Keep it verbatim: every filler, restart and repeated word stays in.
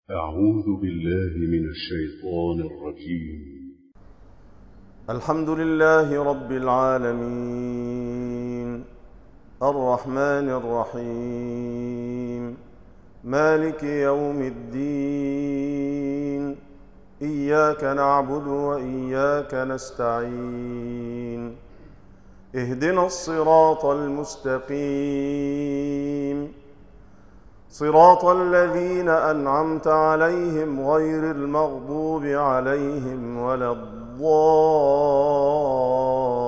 أعوذ بالله من الشيطان الرجيم. الحمد لله رب العالمين الرحمن الرحيم مالك يوم الدين إياك نعبد وإياك نستعين اهدنا الصراط المستقيم صراط الذين أنعمت عليهم غير المغضوب عليهم ولا الضالين